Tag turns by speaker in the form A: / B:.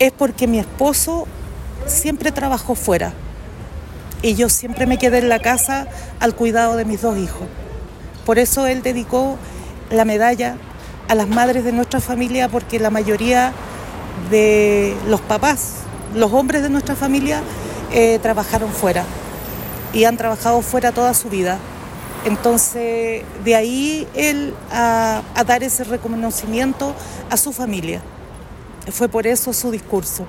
A: es porque mi esposo siempre trabajó fuera y yo siempre me quedé en la casa al cuidado de mis 2 hijos. Por eso él dedicó la medalla a las madres de nuestra familia, porque la mayoría de los papás, los hombres de nuestra familia, trabajaron fuera y han trabajado fuera toda su vida. Entonces, de ahí él a dar ese reconocimiento a su familia. Fue por eso su discurso.